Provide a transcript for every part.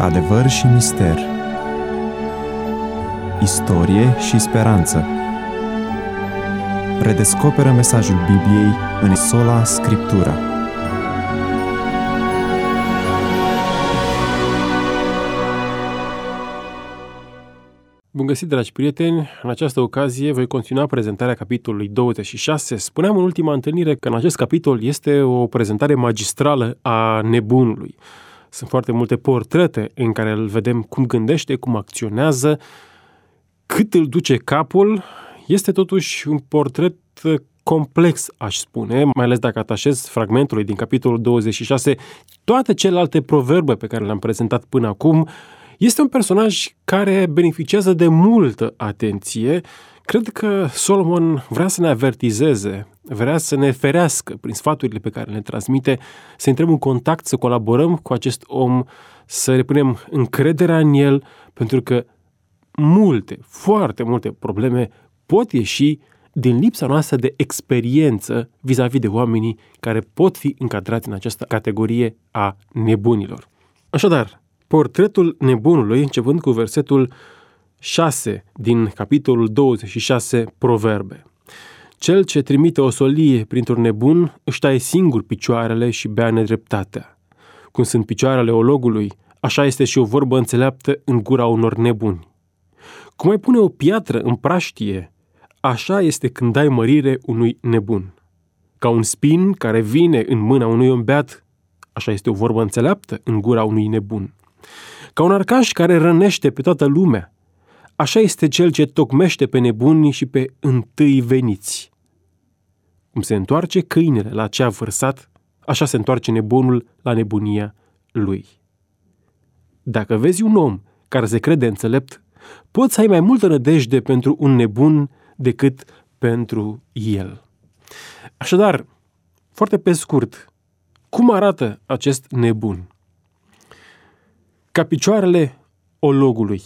Adevăr și mister, istorie și speranță. Redescoperă mesajul Bibliei în sola Scriptura. Bun găsit, dragi prieteni! În această ocazie voi continua prezentarea capitolului 26. Spuneam în ultima întâlnire că în acest capitol este o prezentare magistrală a nebunului. Sunt foarte multe portrete în care îl vedem cum gândește, cum acționează, cât îl duce capul. Este totuși un portret complex, aș spune, mai ales dacă atașez fragmentului din capitolul 26 toate celelalte proverbe pe care le-am prezentat până acum. Este un personaj care beneficiază de multă atenție. Cred că Solomon vrea să ne avertizeze, vrea să ne ferească prin sfaturile pe care le transmite, să intrăm în contact, să colaborăm cu acest om, să ne punem încrederea în el, pentru că foarte multe probleme pot ieși din lipsa noastră de experiență vis-a-vis de oamenii care pot fi încadrați în această categorie a nebunilor. Așadar, portretul nebunului, începând cu versetul 6 din capitolul 26, Proverbe. Cel ce trimite o solie printr-un nebun își taie singur picioarele și bea nedreptatea. Cum sunt picioarele ologului, așa este și o vorbă înțeleaptă în gura unor nebuni. Cum ai pune o piatră în praștie, așa este când dai mărire unui nebun. Ca un spin care vine în mâna unui om beat, așa este o vorbă înțeleaptă în gura unui nebun. Ca un arcaș care rănește pe toată lumea, așa este cel ce tocmește pe nebuni și pe întâi veniți. Cum se întoarce câinele la ce a vărsat, așa se întoarce nebunul la nebunia lui. Dacă vezi un om care se crede înțelept, poți să ai mai multă nădejde pentru un nebun decât pentru el. Așadar, foarte pe scurt, cum arată acest nebun? Ca picioarele ologului.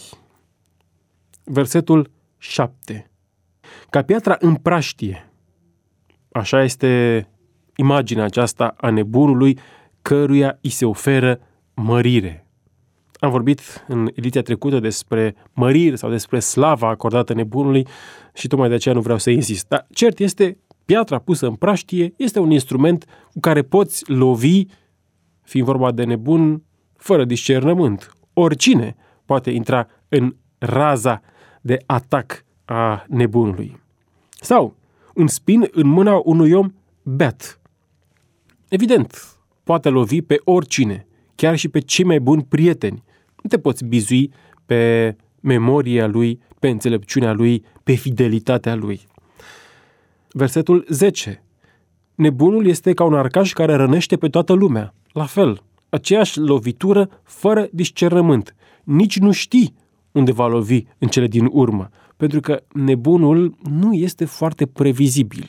Versetul 7. Ca piatra în praștie. Așa este imaginea aceasta a nebunului căruia îi se oferă mărire. Am vorbit în ediția trecută despre mărire sau despre slava acordată nebunului și tocmai de aceea nu vreau să insist. Dar cert este, piatra pusă în praștie este un instrument cu care poți lovi, fiind vorba de nebun, fără discernământ. Oricine poate intra în raza de atac a nebunului. Sau un spin în mâna unui om beat. Evident, poate lovi pe oricine, chiar și pe cei mai buni prieteni. Nu te poți bizui pe memoria lui, pe înțelepciunea lui, pe fidelitatea lui. Versetul 10. Nebunul este ca un arcaș care rănește pe toată lumea. La fel, aceeași lovitură fără discernământ. Nici nu știi unde va lovi în cele din urmă, pentru că nebunul nu este foarte previzibil.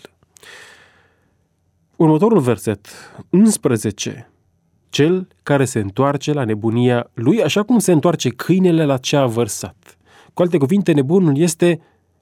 Următorul verset, 11. Cel care se întoarce la nebunia lui, așa cum se întoarce câinele la ce a vărsat. Cu alte cuvinte, nebunul este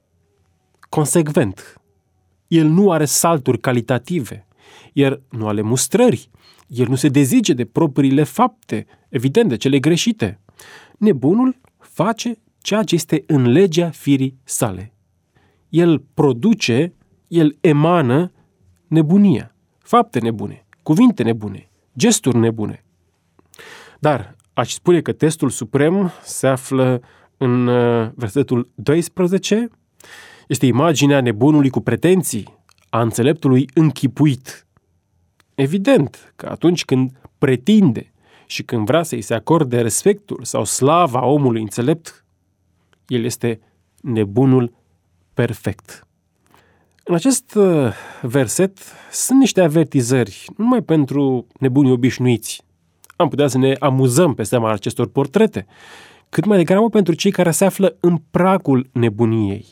consecvent. El nu are salturi calitative, el nu are mustrări, el nu se dezice de propriile fapte, evident, de cele greșite. Nebunul face ceea ce este în legea firii sale. El produce, el emană nebunia, fapte nebune, cuvinte nebune, gesturi nebune. Dar aș spune că testul suprem se află în versetul 12. Este imaginea nebunului cu pretenții, a înțeleptului închipuit. Evident că atunci când pretinde și când vrea să-i se acorde respectul sau slava omului înțelept, el este nebunul perfect. În acest verset sunt niște avertizări, nu numai pentru nebunii obișnuiți. Am putea să ne amuzăm pe seama acestor portrete, cât mai degrabă pentru cei care se află în pragul nebuniei.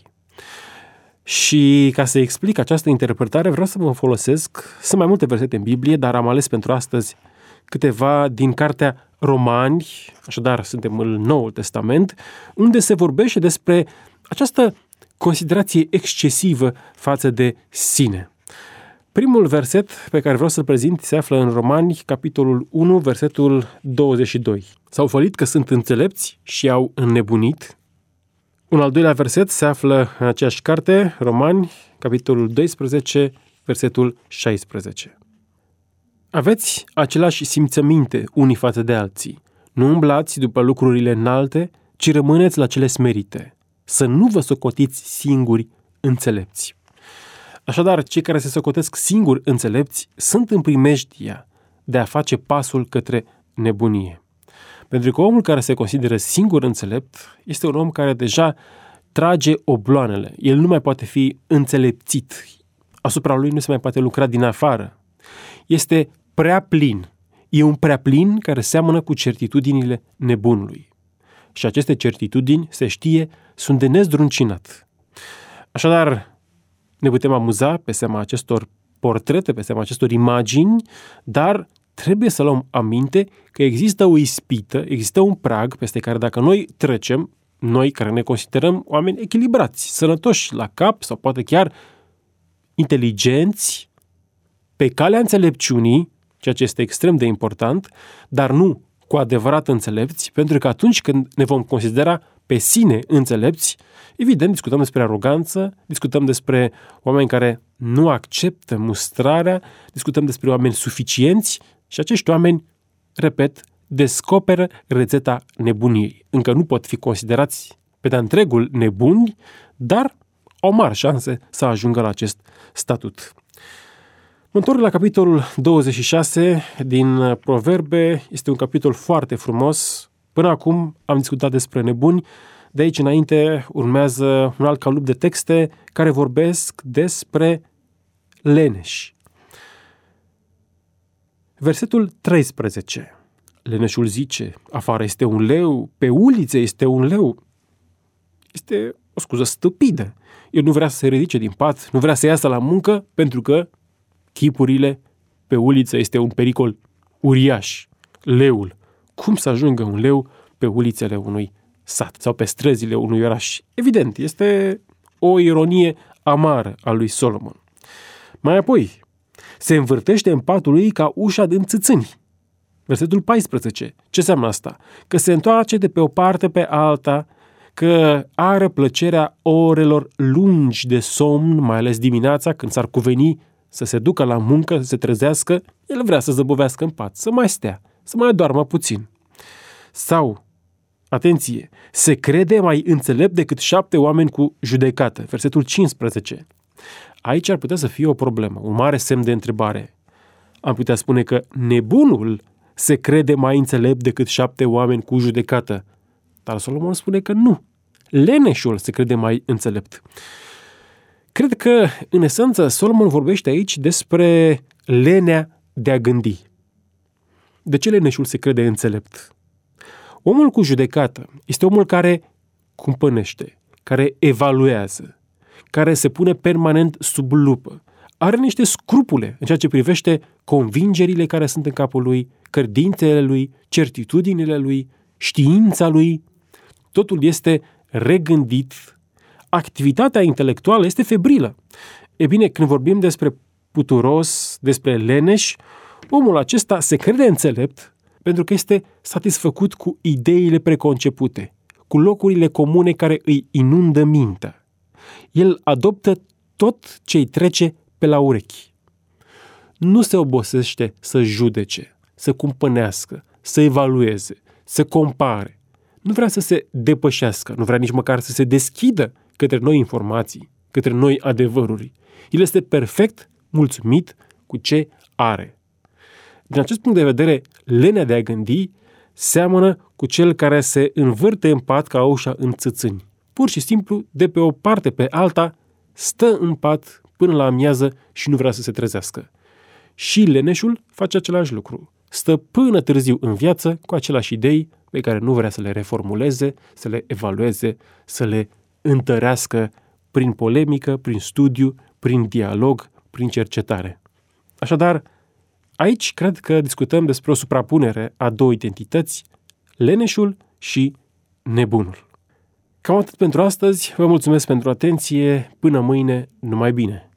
Și ca să explic această interpretare, vreau să mă folosesc, sunt mai multe versete în Biblie, dar am ales pentru astăzi câteva din cartea Romani, așadar suntem în Noul Testament, unde se vorbește despre această considerație excesivă față de sine. Primul verset pe care vreau să-l prezint se află în Romani, capitolul 1, versetul 22. S-au fălit că sunt înțelepți și au înnebunit. Un al doilea verset se află în aceeași carte, Romani, capitolul 12, versetul 16. Aveți același simțăminte unii față de alții. Nu umblați după lucrurile înalte, ci rămâneți la cele smerite. Să nu vă socotiți singuri înțelepți. Așadar, cei care se socotesc singuri înțelepți sunt în primejdia de a face pasul către nebunie. Pentru că omul care se consideră singur înțelept este un om care deja trage obloanele. El nu mai poate fi înțelepțit. Asupra lui nu se mai poate lucra din afară. Este prea plin. E un prea plin care seamănă cu certitudinile nebunului. Și aceste certitudini, se știe, sunt de nezdruncinat. Așadar, ne putem amuza pe seama acestor portrete, pe seama acestor imagini, dar trebuie să luăm aminte că există o ispită, există un prag peste care dacă noi trecem, noi care ne considerăm oameni echilibrați, sănătoși la cap sau poate chiar inteligenți, pe calea înțelepciunii, ceea ce este extrem de important, dar nu cu adevărat înțelepți, pentru că atunci când ne vom considera pe sine înțelepți, evident, discutăm despre aroganță, discutăm despre oameni care nu acceptă mustrarea, discutăm despre oameni suficienți și acești oameni, repet, descoperă rețeta nebuniei. Încă nu pot fi considerați pe de-a întregul nebuni, dar au mari șanse să ajungă la acest statut. Mă întorc la capitolul 26 din Proverbe. Este un capitol foarte frumos. Până acum am discutat despre nebuni. De aici înainte urmează un alt calup de texte care vorbesc despre leneși. Versetul 13. Leneșul zice, afară este un leu, pe ulițe este un leu. Este o scuză stupidă. El nu vrea să se ridice din pat, nu vrea să iasă la muncă, pentru că chipurile pe uliță este un pericol uriaș. Leul. Cum să ajungă un leu pe ulițele unui sat sau pe străzile unui oraș? Evident, este o ironie amară a lui Solomon. Mai apoi, se învârtește în patul lui ca ușa din țâțâni. Versetul 14. Ce înseamnă asta? Că se întoarce de pe o parte pe alta, că are plăcerea orelor lungi de somn, mai ales dimineața, când s-ar cuveni să se ducă la muncă, să se trezească, el vrea să zăbovească în pat, să mai stea, să mai doarmă puțin. Sau, atenție, se crede mai înțelept decât 7 oameni cu judecată. Versetul 15. Aici ar putea să fie o problemă, un mare semn de întrebare. Am putea spune că nebunul se crede mai înțelept decât 7 oameni cu judecată. Dar Solomon spune că nu. Leneșul se crede mai înțelept. Cred că, în esență, Solomon vorbește aici despre lenea de a gândi. De ce leneșul se crede înțelept? Omul cu judecată este omul care cumpănește, care evaluează, care se pune permanent sub lupă. Are niște scrupule în ceea ce privește convingerile care sunt în capul lui, credințele lui, certitudinile lui, știința lui. Totul este regândit. Activitatea intelectuală este febrilă. E bine, când vorbim despre puturos, despre leneș, omul acesta se crede înțelept pentru că este satisfăcut cu ideile preconcepute, cu locurile comune care îi inundă mintea. El adoptă tot ce îi trece pe la urechi. Nu se obosește să judece, să cumpănească, să evalueze, să compare. Nu vrea să se depășească, nu vrea nici măcar să se deschidă către noi informații, către noi adevăruri. El este perfect mulțumit cu ce are. Din acest punct de vedere, lenea de a gândi seamănă cu cel care se învârte în pat ca ușa în țâțâni. Pur și simplu, de pe o parte pe alta, stă în pat până la amiază și nu vrea să se trezească. Și leneșul face același lucru. Stă până târziu în viață cu aceleași idei pe care nu vrea să le reformuleze, să le evalueze, să le întărească prin polemică, prin studiu, prin dialog, prin cercetare. Așadar, aici cred că discutăm despre o suprapunere a două identități, leneșul și nebunul. Cam atât pentru astăzi, vă mulțumesc pentru atenție, până mâine, numai bine!